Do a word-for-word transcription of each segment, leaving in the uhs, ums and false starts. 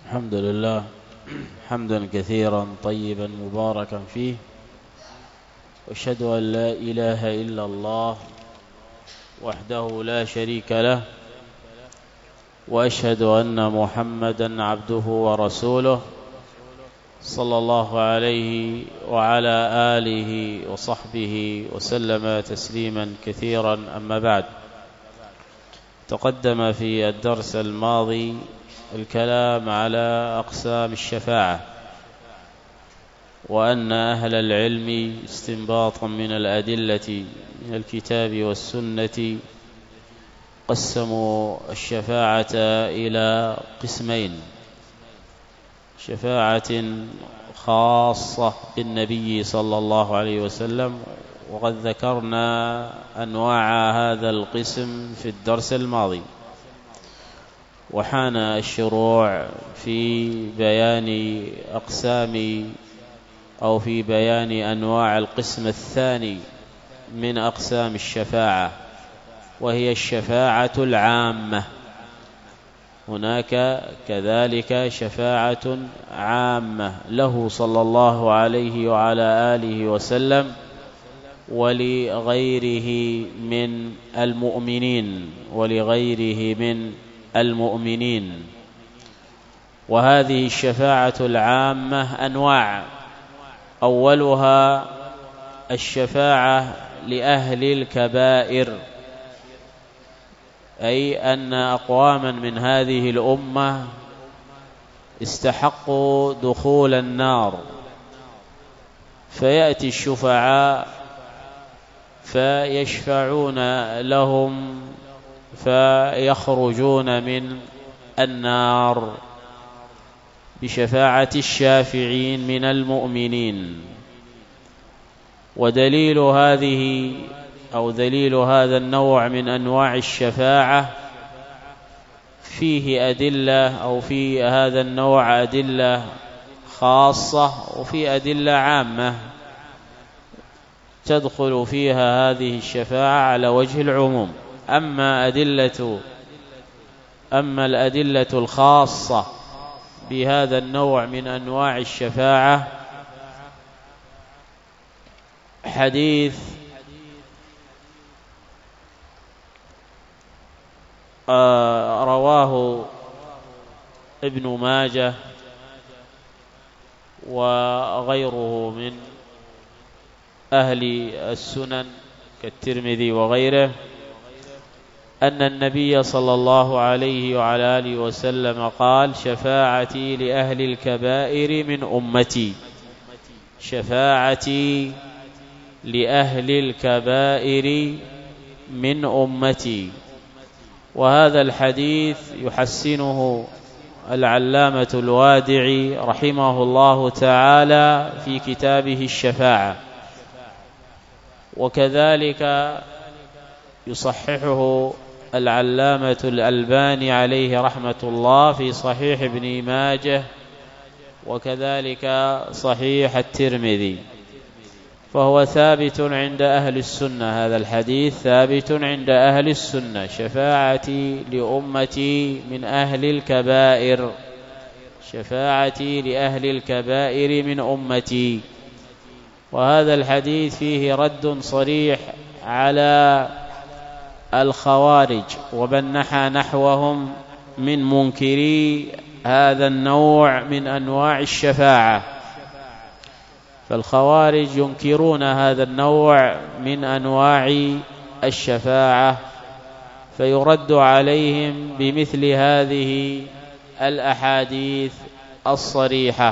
الحمد لله حمدا كثيرا طيبا مباركا فيه، واشهد أن لا إله إلا الله وحده لا شريك له، وأشهد أن محمدا عبده ورسوله صلى الله عليه وعلى آله وصحبه وسلم تسليما كثيرا. أما بعد، تقدم في الدرس الماضي الكلام على أقسام الشفاعة، وأن أهل العلم استنباطا من الأدلة من الكتاب والسنة قسموا الشفاعة إلى قسمين: شفاعة خاصة بالنبي صلى الله عليه وسلم، وقد ذكرنا أنواع هذا القسم في الدرس الماضي، وحان الشروع في بيان أقسام أو في بيان أنواع القسم الثاني من أقسام الشفاعة، وهي الشفاعة العامة. هناك كذلك شفاعة عامة له صلى الله عليه وعلى آله وسلم ولغيره من المؤمنين ولغيره من المؤمنين وهذه الشفاعة العامة أنواع: أولها الشفاعة لأهل الكبائر، أي أن أقواما من هذه الأمة استحقوا دخول النار، فيأتي الشفعاء فيشفعون لهم فيخرجون من النار بشفاعة الشافعين من المؤمنين. ودليل هذه أو دليل هذا النوع من أنواع الشفاعة فيه أدلة، أو في هذا النوع أدلة خاصة وفي أدلة عامة تدخل فيها هذه الشفاعة على وجه العموم. أما أدلة أما الأدلة الخاصة بهذا النوع من أنواع الشفاعة حديث آه رواه ابن ماجه وغيره من أهل السنن كالترمذي وغيره، أن النبي صلى الله عليه وعلى آله وسلم قال: شفاعتي لأهل الكبائر من أمتي شفاعتي لأهل الكبائر من أمتي. وهذا الحديث يحسنه العلامة الوادعي رحمه الله تعالى في كتابه الشفاعة، وكذلك يصححه العلامة الألباني عليه رحمة الله في صحيح ابن ماجه، وكذلك صحيح الترمذي، فهو ثابت عند أهل السنة. هذا الحديث ثابت عند أهل السنة: شفاعتي لأمتي من أهل الكبائر شفاعتي لأهل الكبائر من أمتي. وهذا الحديث فيه رد صريح على الخوارج ومن نحى نحوهم من منكري هذا النوع من أنواع الشفاعة. فالخوارج ينكرون هذا النوع من أنواع الشفاعة، فيرد عليهم بمثل هذه الأحاديث الصريحة.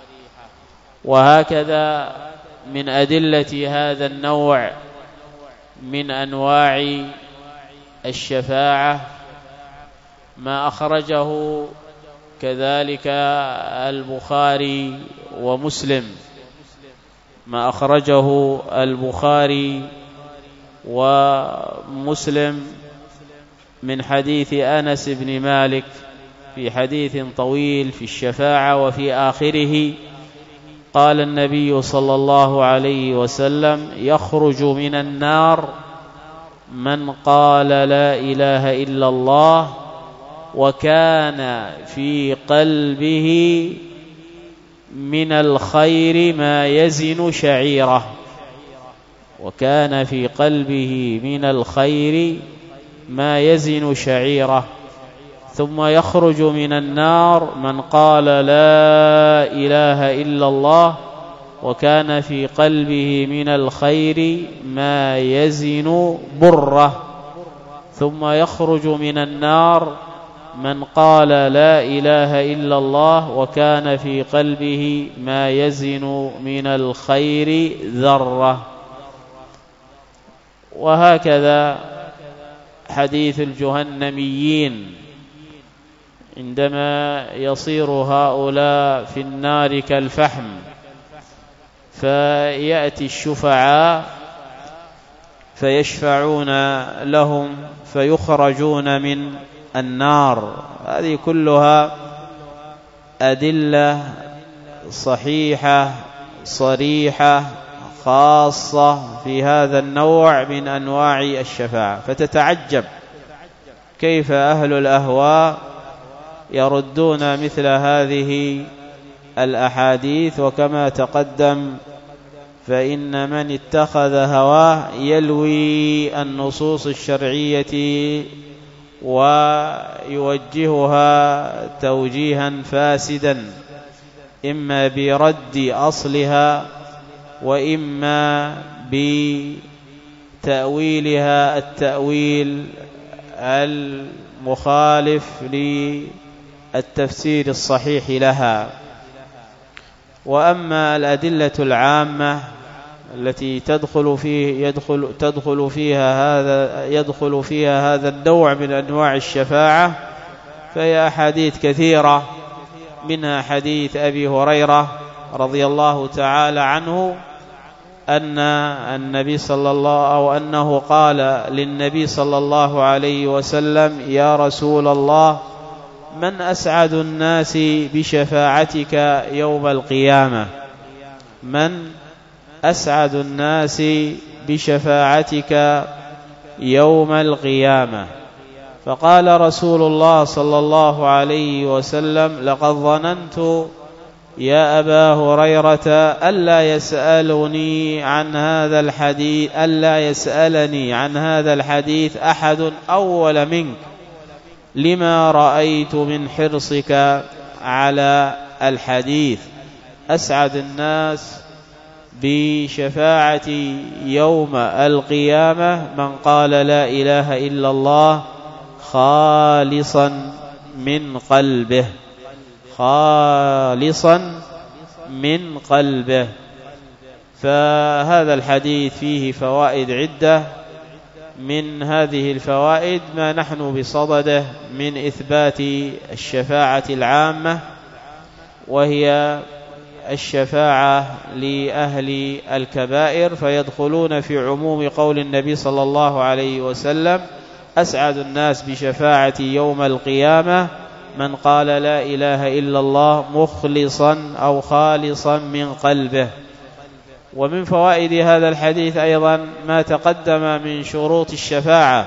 وهكذا من أدلة هذا النوع من أنواع الشفاعة ما أخرجه كذلك البخاري ومسلم ما أخرجه البخاري ومسلم من حديث أنس بن مالك في حديث طويل في الشفاعة، وفي آخره قال النبي صلى الله عليه وسلم: يخرج من النار من قال لا إله إلا الله وكان في قلبه من الخير ما يزن شعيرة وكان في قلبه من الخير ما يزن شعيرة ثم يخرج من النار من قال لا إله إلا الله وكان في قلبه من الخير ما يزن برة ثم يخرج من النار من قال لا إله إلا الله وكان في قلبه ما يزن من الخير ذرة. وهكذا حديث الجهنميين عندما يصير هؤلاء في النار كالفحم فيأتي الشفعاء فيشفعون لهم فيخرجون من النار. هذه كلها أدلة صحيحة صريحة خاصة في هذا النوع من أنواع الشفاعة. فتتعجب كيف أهل الأهواء يردون مثل هذه الأحاديث. وكما تقدم فإن من اتخذ هواه يلوي النصوص الشرعية ويوجهها توجيها فاسدا إما برد أصلها وإما بتأويلها التأويل المخالف للتفسير الصحيح لها. وأما الأدلة العامة التي تدخل فيه يدخل تدخل فيها هذا يدخل فيها هذا النوع من أنواع الشفاعة فهي أحاديث كثيرة، منها حديث أبي هريرة رضي الله تعالى عنه أن النبي صلى الله أو أنه قال للنبي صلى الله عليه وسلم يا رسول الله من أسعد الناس بشفاعتك يوم القيامة من أسعد الناس بشفاعتك يوم القيامة. فقال رسول الله صلى الله عليه وسلم لقد ظننت يا أبا هريرة ألا يسألني عن هذا الحديث ألا يسألني عن هذا الحديث أحد أول منك لما رأيت من حرصك على الحديث. أسعد الناس بشفاعة يوم القيامة من قال لا إله إلا الله خالصا من قلبه خالصا من قلبه. فهذا الحديث فيه فوائد عدة، من هذه الفوائد ما نحن بصدده من إثبات الشفاعة العامة وهي الشفاعة لأهل الكبائر فيدخلون في عموم قول النبي صلى الله عليه وسلم أسعد الناس بشفاعة يوم القيامة من قال لا إله إلا الله مخلصا أو خالصا من قلبه. ومن فوائد هذا الحديث أيضا ما تقدم من شروط الشفاعة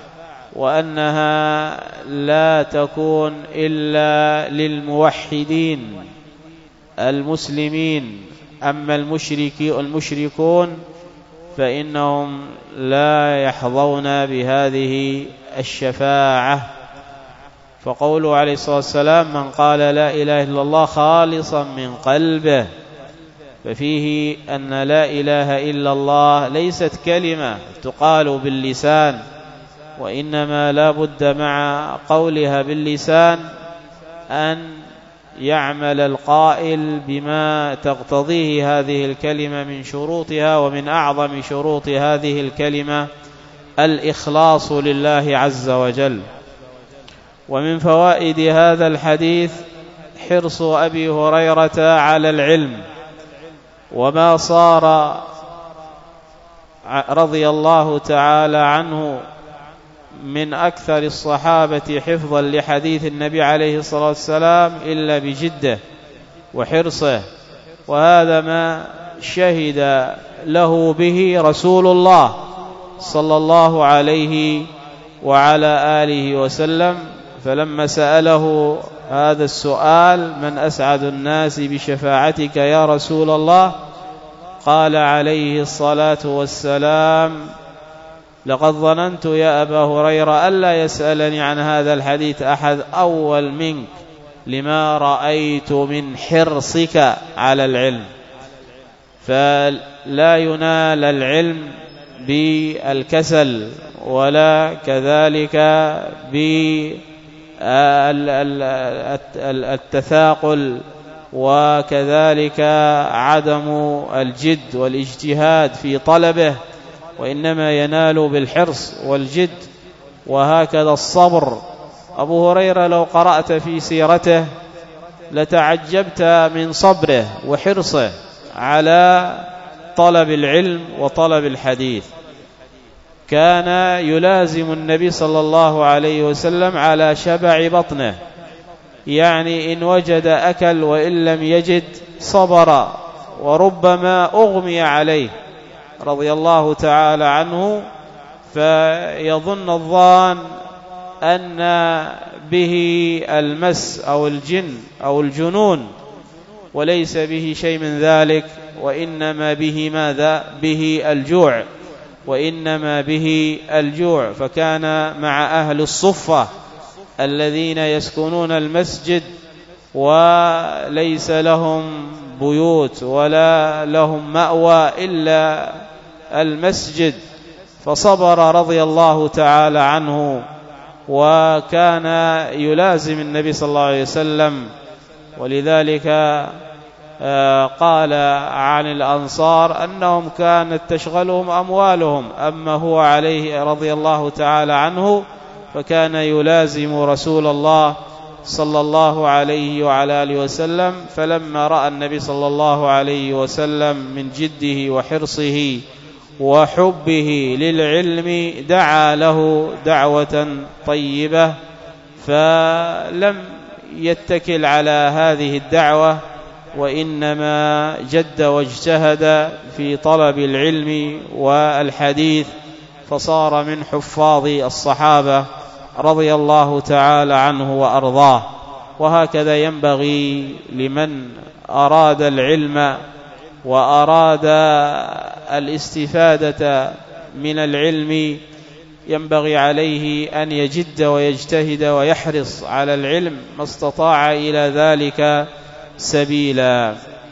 وأنها لا تكون إلا للموحدين المسلمين، أما المشركون فإنهم لا يحظون بهذه الشفاعة. فقوله عليه الصلاة والسلام من قال لا إله إلا الله خالصا من قلبه ففيه أن لا إله إلا الله ليست كلمة تقال باللسان، وإنما لا بد مع قولها باللسان أن يعمل القائل بما تقتضيه هذه الكلمة من شروطها. ومن أعظم شروط هذه الكلمة الإخلاص لله عز وجل. ومن فوائد هذا الحديث حرص أبي هريرة على العلم، وما صار رضي الله تعالى عنه من أكثر الصحابة حفظا لحديث النبي عليه الصلاة والسلام إلا بجده وحرصه، وهذا ما شهد له به رسول الله صلى الله عليه وعلى آله وسلم. فلما سأله هذا السؤال: من أسعد الناس بشفاعتك يا رسول الله؟ قال عليه الصلاة والسلام: لقد ظننت يا أبا هريرة ألا يسألني عن هذا الحديث أحد أول منك، لما رأيت من حرصك على العلم. فلا ينال العلم بالكسل، ولا كذلك بالتثاقل، وكذلك عدم الجد والاجتهاد في طلبه، وإنما ينال بالحرص والجد. وهكذا الصبر. أبو هريرة لو قرأت في سيرته لتعجبت من صبره وحرصه على طلب العلم وطلب الحديث. كان يلازم النبي صلى الله عليه وسلم على شبع بطنه، يعني إن وجد أكل، وإن لم يجد صبر، وربما أغمي عليه رضي الله تعالى عنه، فيظن الظان أن به المس أو الجن أو الجنون، وليس به شيء من ذلك، وإنما به ماذا؟ به الجوع، وإنما به الجوع. فكان مع أهل الصفة الذين يسكنون المسجد وليس لهم بيوت ولا لهم مأوى إلا المسجد، فصبر رضي الله تعالى عنه، وكان يلازم النبي صلى الله عليه وسلم. ولذلك قال عن الأنصار أنهم كانت تشغلهم أموالهم، أما هو عليه رضي الله تعالى عنه فكان يلازم رسول الله صلى الله عليه وعلى آله وسلم. فلما رأى النبي صلى الله عليه وسلم من جده وحرصه وحبه للعلم دعا له دعوة طيبة، فلم يتكل على هذه الدعوة، وإنما جد واجتهد في طلب العلم والحديث، فصار من حفاظ الصحابة رضي الله تعالى عنه وأرضاه. وهكذا ينبغي لمن أراد العلم وأراد الاستفادة من العلم، ينبغي عليه أن يجد ويجتهد ويحرص على العلم ما استطاع إلى ذلك سبيلا.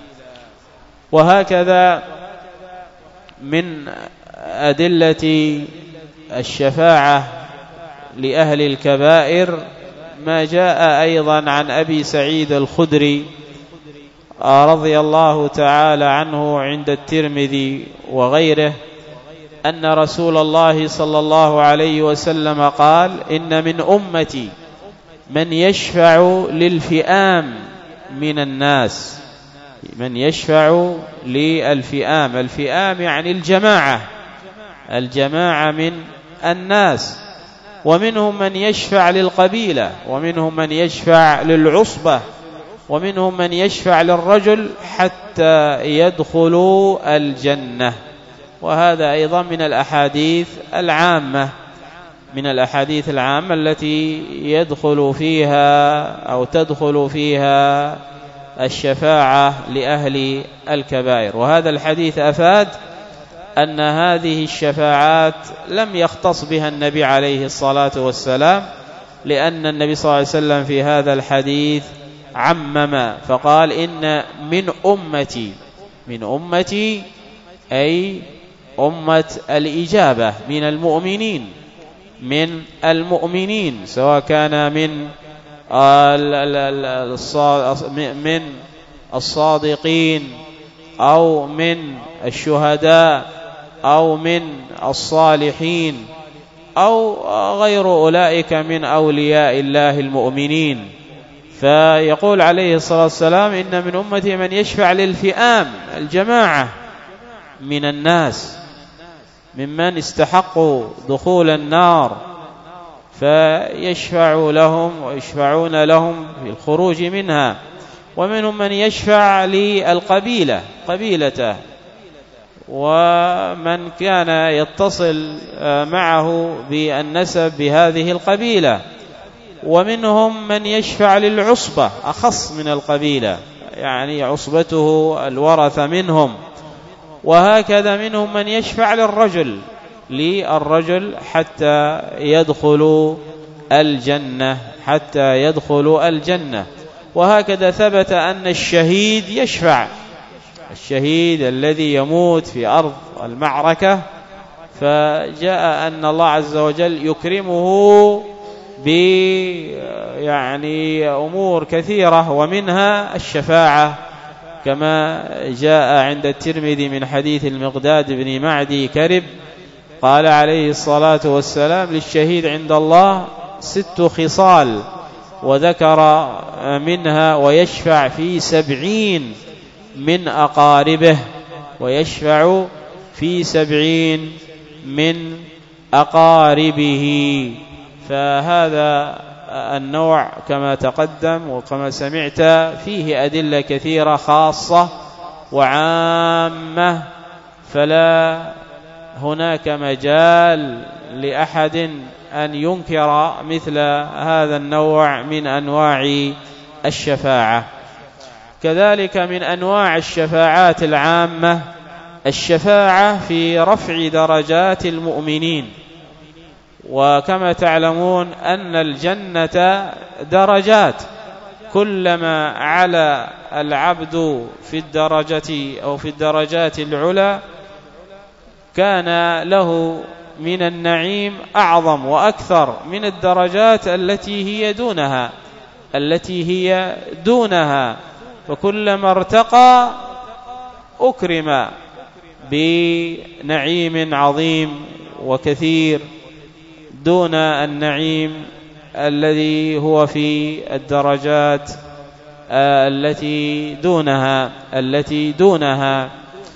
وهكذا من أدلة الشفاعة لأهل الكبائر ما جاء أيضا عن أبي سعيد الخدري رضي الله تعالى عنه عند الترمذي وغيره أن رسول الله صلى الله عليه وسلم قال: إن من أمتي من يشفع للفئام من الناس. من يشفع للفئام، الفئام يعني الجماعة، الجماعة من الناس. ومنهم من يشفع للقبيلة، ومنهم من يشفع للعصبة، ومنهم من يشفع للرجل حتى يدخلوا الجنة. وهذا أيضا من الأحاديث العامة، من الأحاديث العامة التي يدخل فيها أو تدخل فيها الشفاعة لأهل الكبائر. وهذا الحديث أفاد أن هذه الشفاعات لم يختص بها النبي عليه الصلاة والسلام، لأن النبي صلى الله عليه وسلم في هذا الحديث عمم فقال: إن من أمتي. من أمتي أي أمة الإجابة، من المؤمنين، من المؤمنين، سواء كان من من الصادقين أو من الشهداء أو من الصالحين أو غير أولئك من أولياء الله المؤمنين. فيقول عليه الصلاة والسلام: إن من أمتي من يشفع للفئام، الجماعة من الناس، ممن استحقوا دخول النار، فيشفع لهم ويشفعون لهم في الخروج منها. ومنهم من يشفع للقبيلة، قبيلته، ومن كان يتصل معه بالنسب بهذه القبيلة. ومنهم من يشفع للعصبة أخص من القبيلة، يعني عصبته الورثة منهم، وهكذا منهم من يشفع للرجل للرجل حتى يدخل الجنة حتى يدخل الجنة. وهكذا ثبت أن الشهيد يشفع، الشهيد الذي يموت في أرض المعركة، فجاء أن الله عز وجل يكرمه ب يعني أمور كثيرة، ومنها الشفاعة، كما جاء عند الترمذي من حديث المقداد بن معدي كرب قال عليه الصلاة والسلام: للشهيد عند الله ست خصال، وذكر منها ويشفع في سبعين من أقاربه، ويشفع في سبعين من أقاربه. فهذا النوع كما تقدم وكما سمعت فيه أدلة كثيرة خاصة وعامة، فلا هناك مجال لأحد أن ينكر مثل هذا النوع من أنواع الشفاعة. كذلك من أنواع الشفاعات العامة الشفاعة في رفع درجات المؤمنين، وكما تعلمون أن الجنة درجات، كلما على العبد في الدرجة أو في الدرجات العلى كان له من النعيم أعظم وأكثر من الدرجات التي هي دونها التي هي دونها فكلما ارتقى أكرم بنعيم عظيم وكثير دون النعيم الذي هو في الدرجات التي دونها التي دونها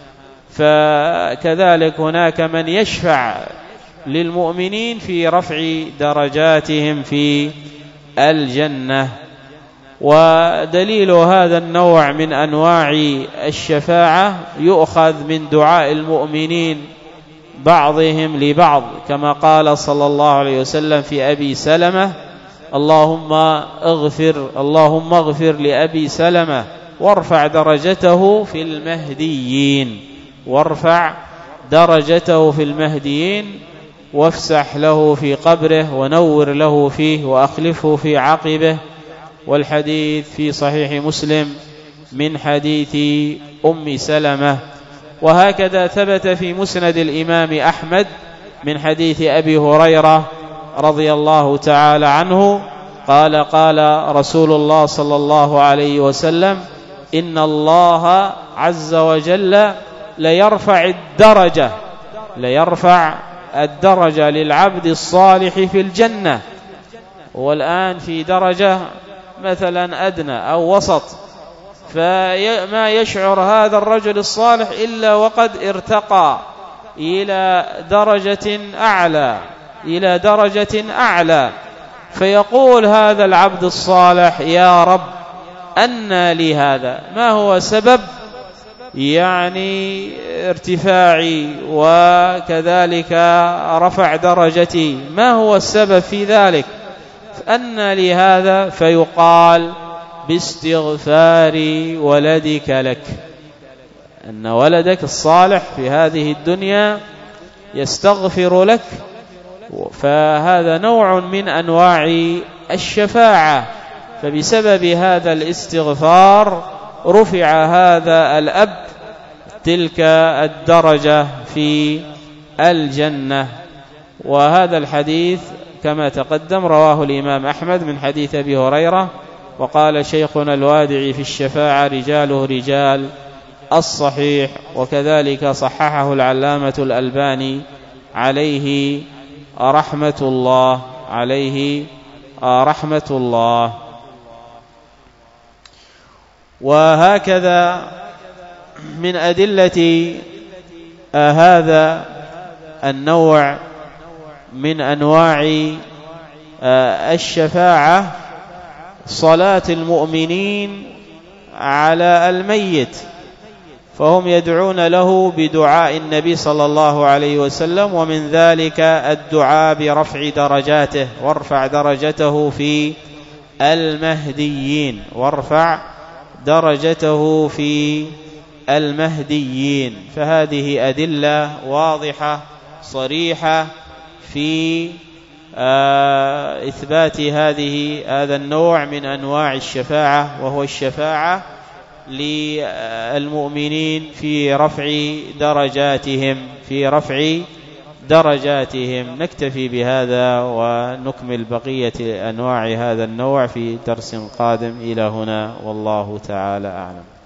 فكذلك هناك من يشفع للمؤمنين في رفع درجاتهم في الجنة. ودليل هذا النوع من أنواع الشفاعة يؤخذ من دعاء المؤمنين بعضهم لبعض، كما قال صلى الله عليه وسلم في أبي سلمة: اللهم اغفر اللهم اغفر لأبي سلمة وارفع درجته في المهديين وارفع درجته في المهديين وافسح له في قبره ونور له فيه وأخلفه في عقبه. والحديث في صحيح مسلم من حديث أم سلمة. وهكذا ثبت في مسند الإمام أحمد من حديث أبي هريرة رضي الله تعالى عنه قال: قال رسول الله صلى الله عليه وسلم: إن الله عز وجل ليرفع الدرجة ليرفع الدرجة للعبد الصالح في الجنة. والآن في درجة مثلا أدنى أو وسط، فما يشعر هذا الرجل الصالح إلا وقد ارتقى إلى درجة أعلى إلى درجة أعلى فيقول هذا العبد الصالح: يا رب أنى لي هذا؟ ما هو سبب يعني ارتفاعي وكذلك رفع درجتي؟ ما هو السبب في ذلك؟ أنى لي هذا؟ فيقال: باستغفار ولدك لك، أن ولدك الصالح في هذه الدنيا يستغفر لك. فهذا نوع من أنواع الشفاعة، فبسبب هذا الاستغفار رفع هذا الأب تلك الدرجة في الجنة. وهذا الحديث كما تقدم رواه الإمام أحمد من حديث أبي هريرة. وقال شيخنا الوادعي في الشفاعة: رجاله رجال الصحيح. وكذلك صححه العلامة الألباني عليه رحمة الله عليه رحمة الله. وهكذا من أدلة هذا النوع من أنواع الشفاعة صلاة المؤمنين على الميت، فهم يدعون له بدعاء النبي صلى الله عليه وسلم، ومن ذلك الدعاء برفع درجاته، وارفع درجته في المهديين، وارفع درجته في المهديين. فهذه أدلة واضحة صريحة في إثبات هذه هذا النوع من أنواع الشفاعة، وهو الشفاعة للمؤمنين في رفع درجاتهم في رفع درجاتهم. نكتفي بهذا ونكمل بقية أنواع هذا النوع في درس قادم. إلى هنا والله تعالى أعلم.